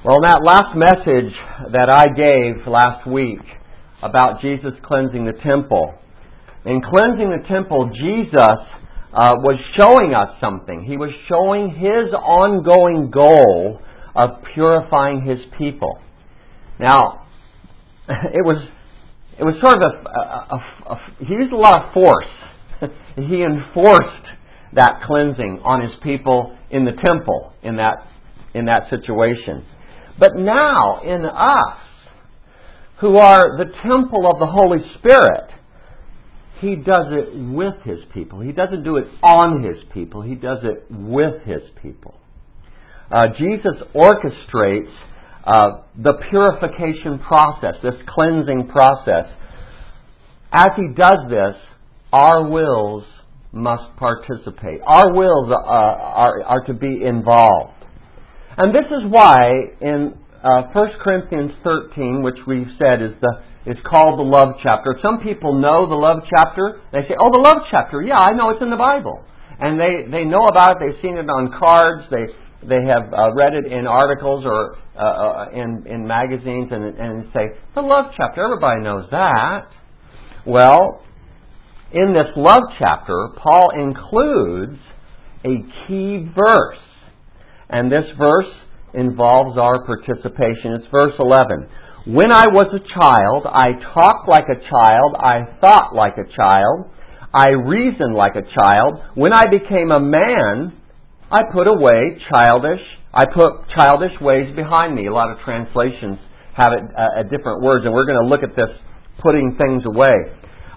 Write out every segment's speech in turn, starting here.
Well, in that last message that I gave last week about Jesus cleansing the temple, in cleansing the temple, Jesus was showing us something. He was showing His ongoing goal of purifying His people. Now, it was sort of He used a lot of force. He enforced that cleansing on His people in the temple in that situation. But now, in us, who are the temple of the Holy Spirit, He does it with His people. He doesn't do it on His people. He does it with His people. Jesus orchestrates the purification process, this cleansing process. As He does this, our wills must participate. Our wills are to be involved. And this is why in 1 Corinthians 13, which we've said is called the love chapter. Some people know the love chapter. They say, oh, the love chapter, yeah, I know it's in the Bible. And they know about it. They've seen it on cards. They have read it in articles or in magazines and say, the love chapter, everybody knows that. Well, in this love chapter, Paul includes a key verse. And this verse involves our participation. It's verse 11. When I was a child, I talked like a child, I thought like a child, I reasoned like a child. When I became a man, I put childish ways behind me. A lot of translations have it at different words, and we're going to look at this putting things away.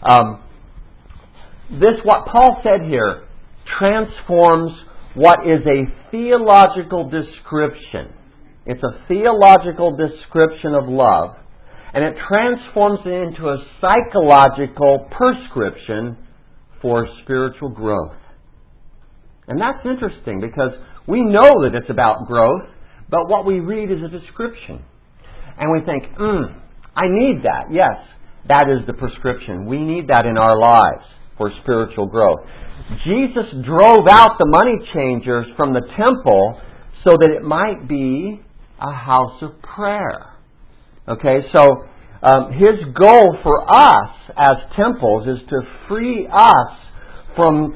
What Paul said here transforms what is a theological description. It's a theological description of love, and it transforms it into a psychological prescription for spiritual growth. And that's interesting because we know that it's about growth, but what we read is a description. And we think, I need that. Yes, that is the prescription. We need that in our lives for spiritual growth. Jesus drove out the money changers from the temple so that it might be a house of prayer. Okay, so His goal for us as temples is to free us from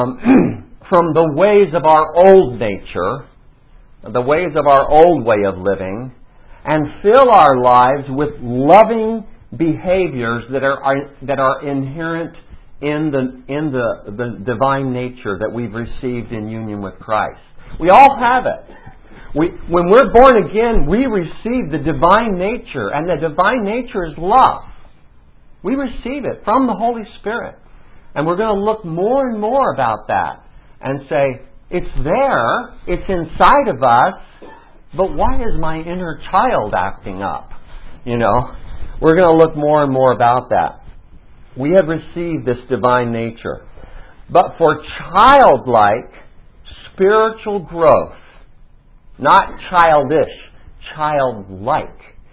the ways of our old nature, the ways of our old way of living, and fill our lives with loving behaviors that are inherent in the divine nature that we've received in union with Christ. We all have it. When we're born again, we receive the divine nature, and the divine nature is love. We receive it from the Holy Spirit. And we're going to look more and more about that and say, it's there, it's inside of us, but why is my inner child acting up? We're going to look more and more about that. We have received this divine nature. But for childlike spiritual growth, not childish, childlike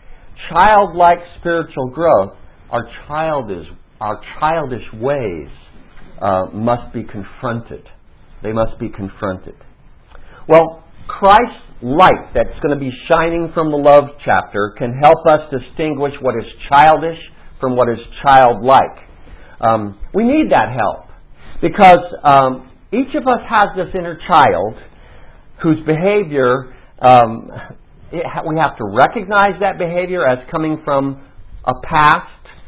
spiritual growth, our childish ways must be confronted. They must be confronted. Well, Christ's light that's going to be shining from the love chapter can help us distinguish what is childish from what is childlike. We need that help because each of us has this inner child whose behavior, we have to recognize that behavior as coming from a past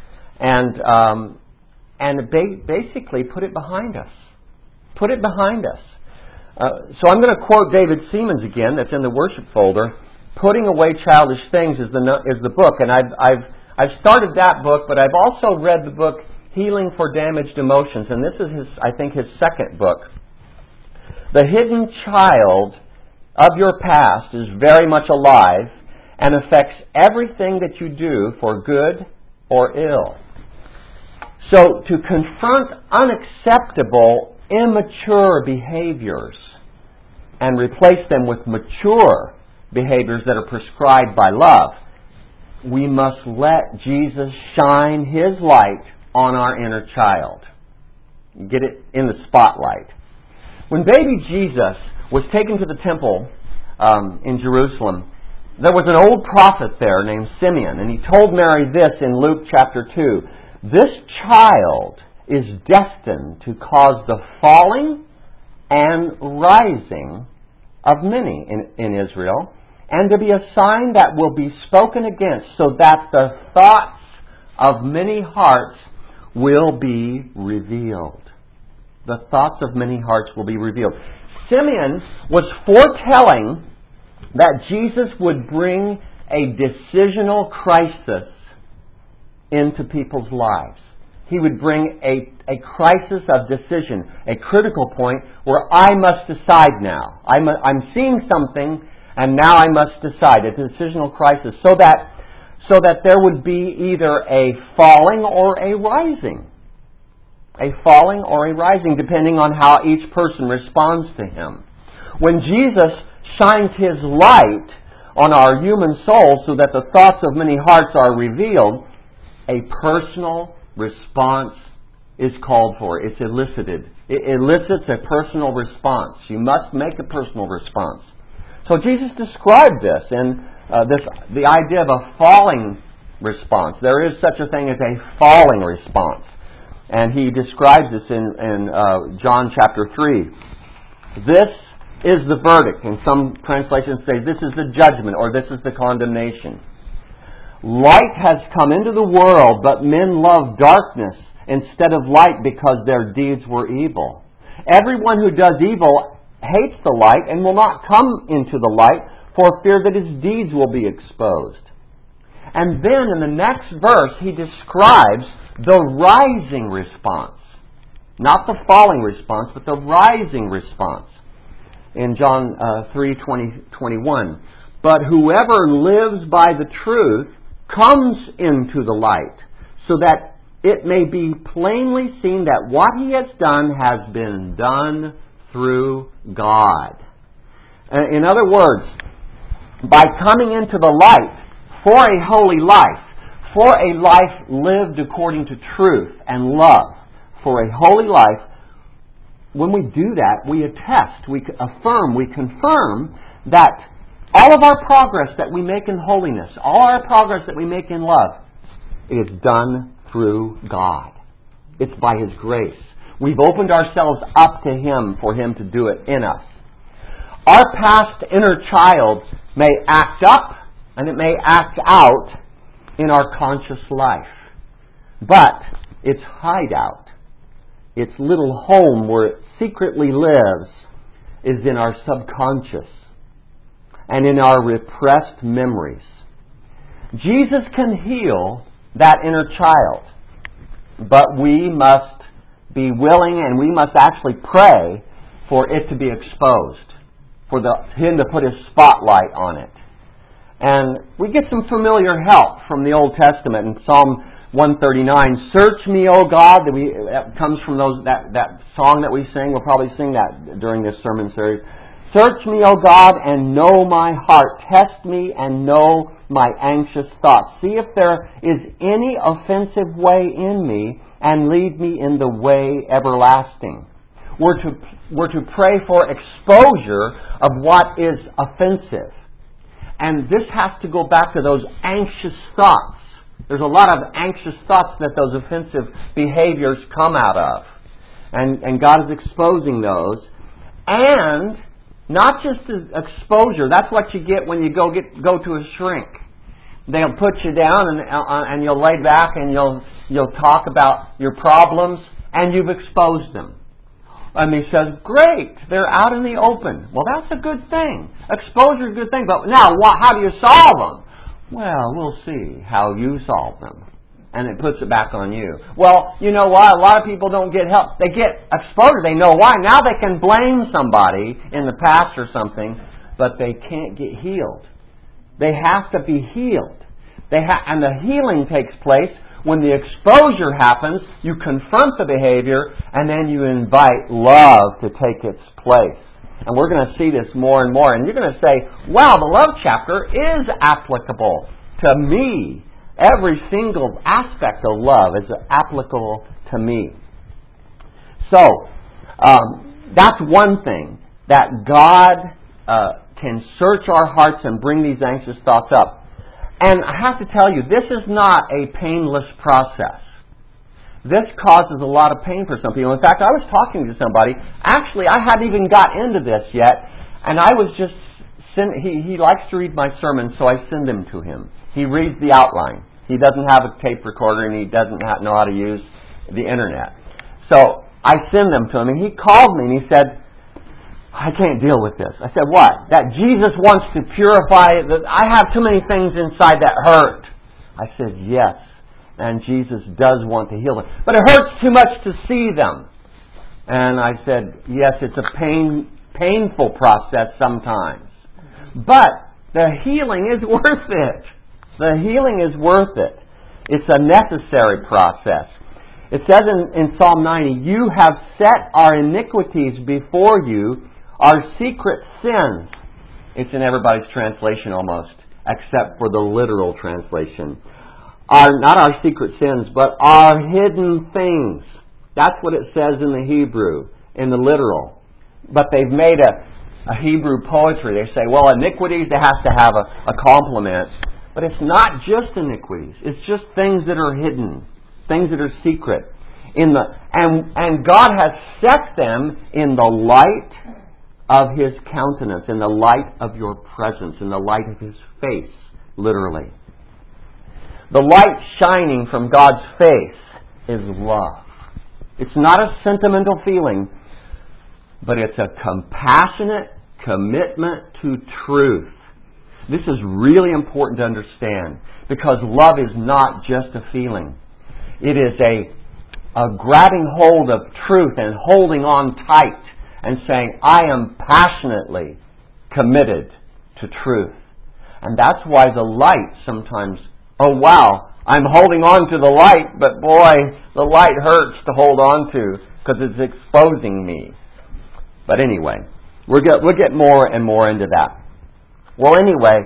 and basically put it behind us. Put it behind us. So I'm going to quote David Seamands again. That's in the worship folder. Putting Away Childish Things is the book, and I've started that book, but I've also read the book Healing for Damaged Emotions, and this is his second book. The hidden child of your past is very much alive and affects everything that you do for good or ill. So to confront unacceptable, immature behaviors and replace them with mature behaviors that are prescribed by love, we must let Jesus shine His light on our inner child. Get it in the spotlight. When baby Jesus was taken to the temple in Jerusalem, there was an old prophet there named Simeon, and he told Mary this in Luke chapter 2. This child is destined to cause the falling and rising of many in Israel, and to be a sign that will be spoken against, so that the thoughts of many hearts will be revealed. The thoughts of many hearts will be revealed. Simeon was foretelling that Jesus would bring a decisional crisis into people's lives. He would bring a crisis of decision, a critical point where I must decide now. I'm seeing something, and now I must decide, a decisional crisis, so that there would be either a falling or a rising. A falling or a rising, depending on how each person responds to Him. When Jesus shines His light on our human soul so that the thoughts of many hearts are revealed, a personal response is called for. It's elicited. It elicits a personal response. You must make a personal response. So Jesus described this in the idea of a falling response. There is such a thing as a falling response. And He describes this in John chapter 3. This is the verdict. And some translations say this is the judgment, or this is the condemnation. Light has come into the world, but men love darkness instead of light because their deeds were evil. Everyone who does evil hates the light and will not come into the light for fear that his deeds will be exposed. And then in the next verse, He describes the rising response. Not the falling response, but the rising response. In John 3:21. But whoever lives by the truth comes into the light, so that it may be plainly seen that what he has done has been done through God. In other words, by coming into the light for a holy life, for a life lived according to truth and love, for a holy life, when we do that, we attest, we affirm, we confirm that all of our progress that we make in holiness, all our progress that we make in love, is done through God. It's by His grace. We've opened ourselves up to Him for Him to do it in us. Our past inner child may act up and it may act out in our conscious life. But its hideout, its little home where it secretly lives, is in our subconscious and in our repressed memories. Jesus can heal that inner child, but we must be willing and we must actually pray for it to be exposed, for Him to put His spotlight on it. And we get some familiar help from the Old Testament in Psalm 139. Search me, O God. That comes from that song that we sing. We'll probably sing that during this sermon series. Search me, O God, and know my heart. Test me and know my anxious thoughts. See if there is any offensive way in me, and lead me in the way everlasting. We're to pray for exposure of what is offensive. And this has to go back to those anxious thoughts. There's a lot of anxious thoughts that those offensive behaviors come out of. And God is exposing those. And not just exposure. That's what you get when you go to a shrink. They'll put you down and you'll lay back and you'll talk about your problems, and you've exposed them. And he says, great, they're out in the open. Well, that's a good thing. Exposure is a good thing. But now, how do you solve them? Well, we'll see how you solve them. And it puts it back on you. Well, you know why? A lot of people don't get help. They get exposure. They know why. Now they can blame somebody in the past or something, but they can't get healed. They have to be healed. And the healing takes place when the exposure happens. You confront the behavior, and then you invite love to take its place. And we're going to see this more and more. And you're going to say, wow, the love chapter is applicable to me. Every single aspect of love is applicable to me. So, that's one thing. That God can search our hearts and bring these anxious thoughts up. And I have to tell you, this is not a painless process. This causes a lot of pain for some people. In fact, I was talking to somebody. Actually, I hadn't even got into this yet, and I was just he likes to read my sermons, so I send them to him. He reads the outline. He doesn't have a tape recorder, and he doesn't know how to use the internet. So I send them to him, and he called me, and he said, I can't deal with this. I said, what? That Jesus wants to purify, that I have too many things inside that hurt. I said, yes, and Jesus does want to heal them. But it hurts too much to see them. And I said, yes, it's a painful process sometimes. But the healing is worth it. The healing is worth it. It's a necessary process. It says in Psalm 90, you have set our iniquities before you, our secret sins. It's in everybody's translation almost, except for the literal translation. Not our secret sins, but our hidden things. That's what it says in the Hebrew, in the literal. But they've made a Hebrew poetry. They say, well, iniquities, they have to have a complement. But it's not just iniquities. It's just things that are hidden, things that are secret. And God has set them in the light of His countenance, in the light of your presence, in the light of His face, literally. The light shining from God's face is love. It's not a sentimental feeling, but it's a compassionate commitment to truth. This is really important to understand, because love is not just a feeling. It is a grabbing hold of truth and holding on tight and saying, I am passionately committed to truth. And that's why the light sometimes, oh wow, I'm holding on to the light, but boy, the light hurts to hold on to because it's exposing me. But anyway, we'll get more and more into that. Well, anyway,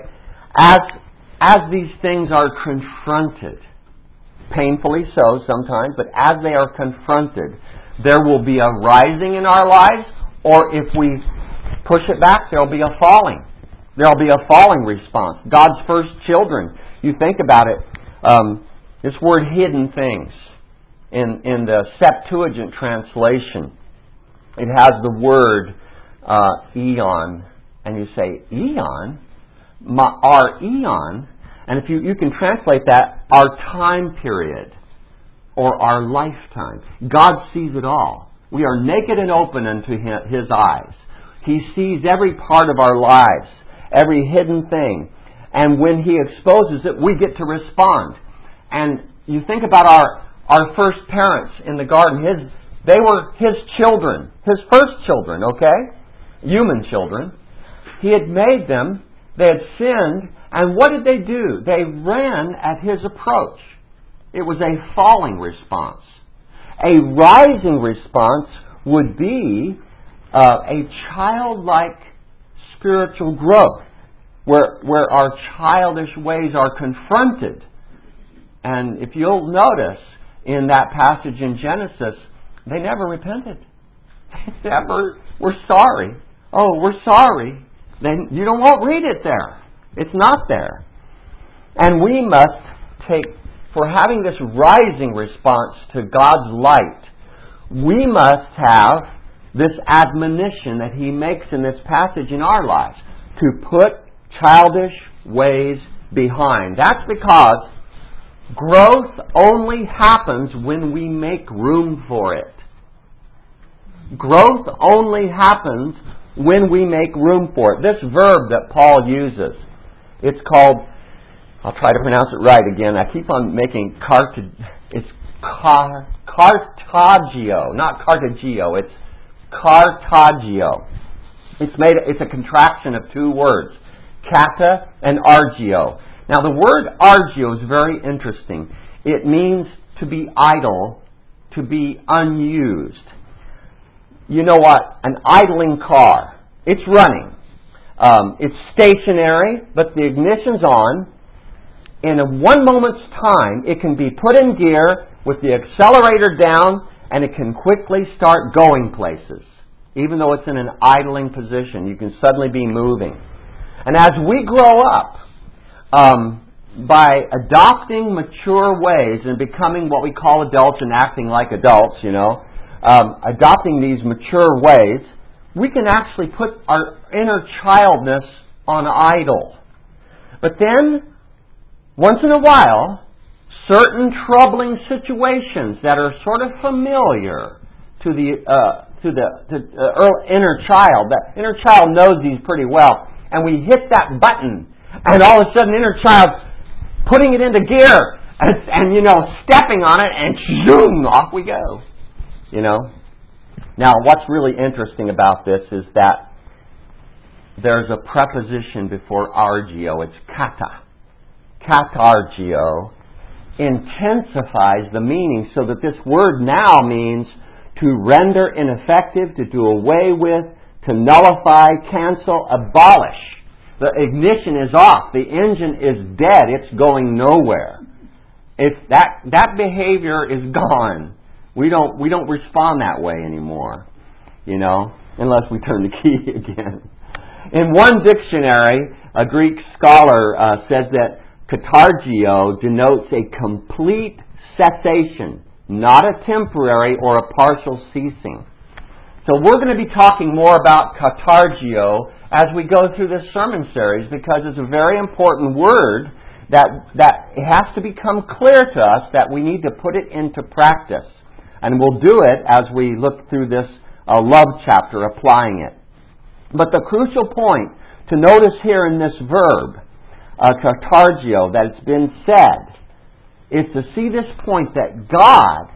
as these things are confronted, painfully so sometimes, but as they are confronted, there will be a rising in our lives, or if we push it back, there will be a falling. There will be a falling response. God's first children, you think about it, this word hidden things, in the Septuagint translation, it has the word eon, and you say, eon? Our eon, and if you can translate that, our time period, or our lifetime. God sees it all. We are naked and open unto His eyes. He sees every part of our lives, every hidden thing. And when He exposes it, we get to respond. And you think about our first parents in the garden. They were His children, His first children, okay? Human children. He had made them. They had sinned. And what did they do? They ran at His approach. It was a falling response. A rising response would be a childlike spiritual growth, where our childish ways are confronted. And if you'll notice in that passage in Genesis, they never repented. They never were sorry. Oh, we're sorry. Then you won't read it there. It's not there. And we must for having this rising response to God's light, we must have this admonition that He makes in this passage in our lives, to put childish ways behind. That's because growth only happens when we make room for it. Growth only happens when we make room for it. This verb that Paul uses, it's called, I'll try to pronounce it right again. I keep on making it's cartagio, not cartagio. It's cartagio. It's a contraction of two words, kata and argio. Now the word argio is very interesting. It means to be idle, to be unused. You know what? An idling car. It's running. It's stationary, but the ignition's on. In one moment's time, it can be put in gear with the accelerator down, and it can quickly start going places. Even though it's in an idling position, you can suddenly be moving. And as we grow up, by adopting mature ways and becoming what we call adults and acting like adults, adopting these mature ways, we can actually put our inner childness on idle. But then, once in a while, certain troubling situations that are sort of familiar to the inner child, that inner child knows these pretty well, and we hit that button, and all of a sudden, inner child's putting it into gear, and stepping on it, and zoom, off we go. Now, what's really interesting about this is that there's a preposition before argio. It's kata. Katargio intensifies the meaning so that this word now means to render ineffective, to do away with, to nullify, cancel, abolish. The ignition is off. The engine is dead. It's going nowhere. If that behavior is gone, we don't respond that way anymore, unless we turn the key again. In one dictionary, a Greek scholar says that katargio denotes a complete cessation, not a temporary or a partial ceasing. So we're going to be talking more about katargio as we go through this sermon series, because it's a very important word that it has to become clear to us that we need to put it into practice. And we'll do it as we look through this love chapter, applying it. But the crucial point to notice here in this verb, katargio, that it's been said, is to see this point that God,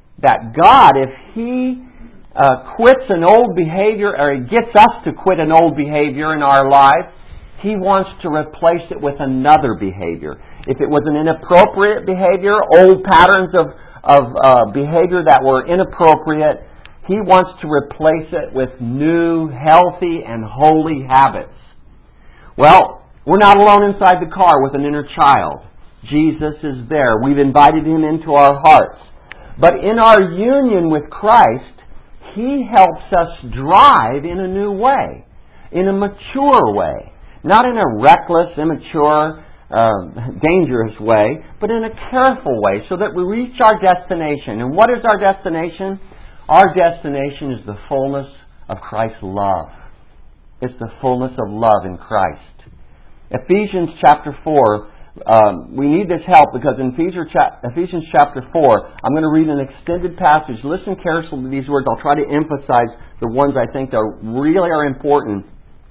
if He quits an old behavior, or He gets us to quit an old behavior in our life, He wants to replace it with another behavior. If it was an inappropriate behavior, old patterns of behavior that were inappropriate, He wants to replace it with new, healthy, and holy habits. Well, we're not alone inside the car with an inner child. Jesus is there. We've invited Him into our hearts. But in our union with Christ, He helps us drive in a new way, in a mature way. Not in a reckless, immature, dangerous way, but in a careful way so that we reach our destination. And what is our destination? Our destination is the fullness of Christ's love. It's the fullness of love in Christ. Ephesians chapter 4, we need this help because in Ephesians chapter 4, I'm going to read an extended passage. Listen carefully to these words. I'll try to emphasize the ones I think really are important.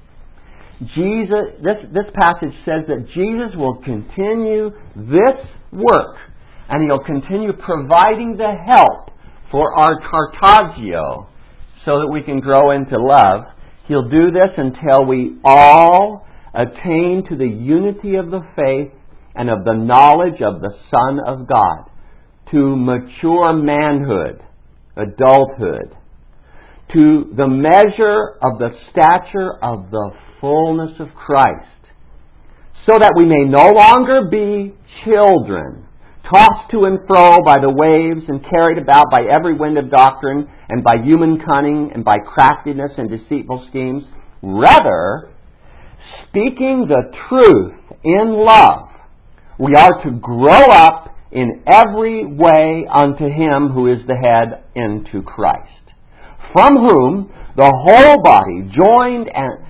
This passage says that Jesus will continue this work, and He'll continue providing the help for our katargio so that we can grow into love. He'll do this until we all attain to the unity of the faith and of the knowledge of the Son of God, to mature manhood, adulthood, to the measure of the stature of the fullness of Christ, so that we may no longer be children, tossed to and fro by the waves and carried about by every wind of doctrine and by human cunning and by craftiness and deceitful schemes. Rather, speaking the truth in love, we are to grow up in every way unto Him who is the head, into Christ, from whom the whole body, joined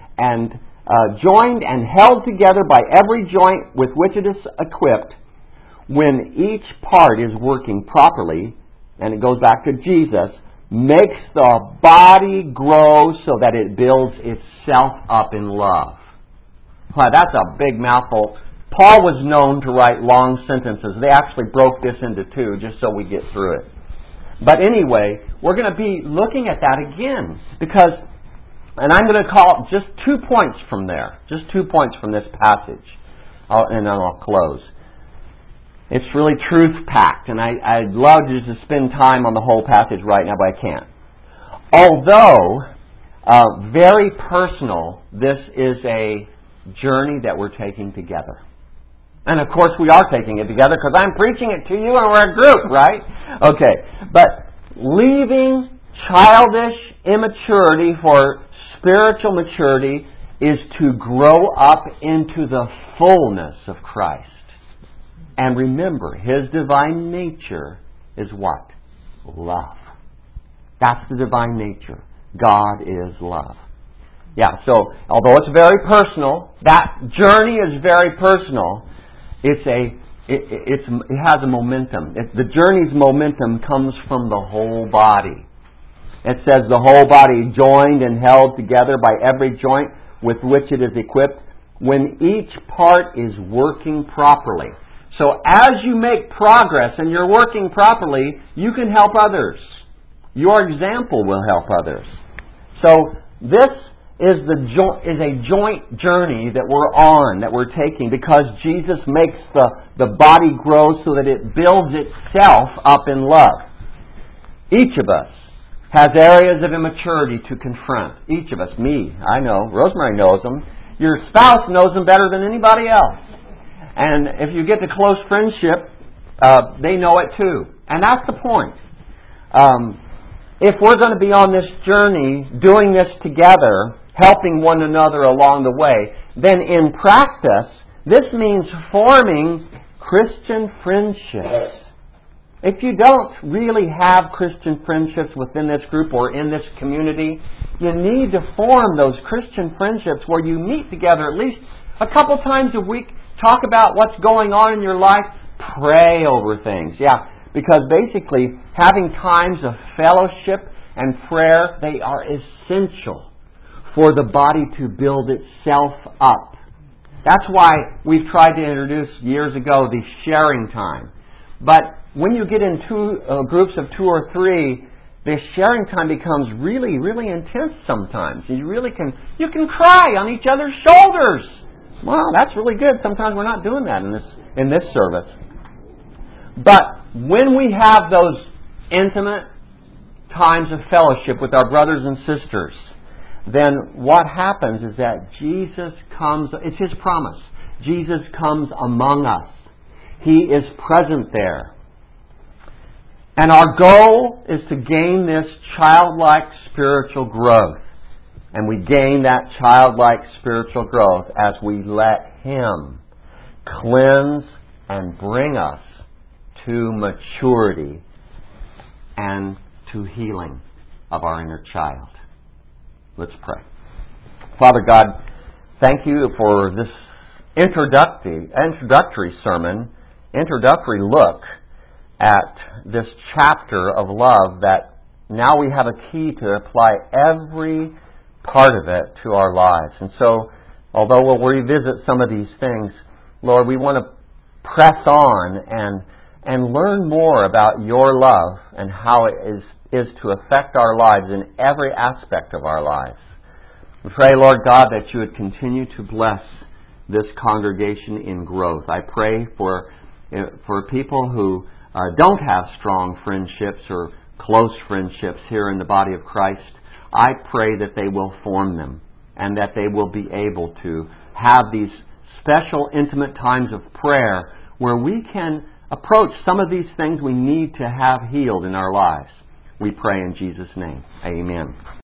and held together by every joint with which it is equipped, when each part is working properly, and it goes back to Jesus, makes the body grow so that it builds itself up in love. Wow, that's a big mouthful. Paul was known to write long sentences. They actually broke this into two just so we get through it. But anyway, we're going to be looking at that again because, and I'm going to call just 2 points from there, just 2 points from this passage, and then I'll close. It's really truth-packed, and I'd love to spend time on the whole passage right now, but I can't. Although very personal, this is a journey that we're taking together. And of course we are taking it together because I'm preaching it to you and we're a group, right? Okay, but leaving childish immaturity for spiritual maturity is to grow up into the fullness of Christ. And remember, His divine nature is what? Love. That's the divine nature. God is love. Yeah, so although it's very personal, that journey is very personal, it has a momentum. The journey's momentum comes from the whole body. It says the whole body joined and held together by every joint with which it is equipped, when each part is working properly. So as you make progress and you're working properly, you can help others. Your example will help others. So this is a joint journey that we're on, that we're taking, because Jesus makes the body grow so that it builds itself up in love. Each of us has areas of immaturity to confront. Each of us. Me, I know. Rosemary knows them. Your spouse knows them better than anybody else. And if you get to close friendship, they know it too. And that's the point. If we're going to be on this journey, doing this together, helping one another along the way, then in practice, this means forming Christian friendships. If you don't really have Christian friendships within this group or in this community, you need to form those Christian friendships where you meet together at least a couple times a week, talk about what's going on in your life, pray over things. Yeah, because basically having times of fellowship and prayer, they are essential for the body to build itself up. That's why we've tried to introduce years ago the sharing time. But when you get in groups of 2 or 3, the sharing time becomes really, really intense sometimes. You can cry on each other's shoulders. Wow, that's really good. Sometimes we're not doing that in this service. But when we have those intimate times of fellowship with our brothers and sisters, then what happens is that Jesus comes, it's His promise. Jesus comes among us. He is present there. And our goal is to gain this childlike spiritual growth. And we gain that childlike spiritual growth as we let Him cleanse and bring us to maturity and to healing of our inner child. Let's pray. Father God, thank You for this introductory look at this chapter of love, that now we have a key to apply every part of it to our lives. And so, although we'll revisit some of these things, Lord, we want to press on and learn more about Your love and how it is to affect our lives in every aspect of our lives. We pray, Lord God, that You would continue to bless this congregation in growth. I pray for people who don't have strong friendships or close friendships here in the body of Christ. I pray that they will form them and that they will be able to have these special, intimate times of prayer where we can approach some of these things we need to have healed in our lives. We pray in Jesus' name. Amen.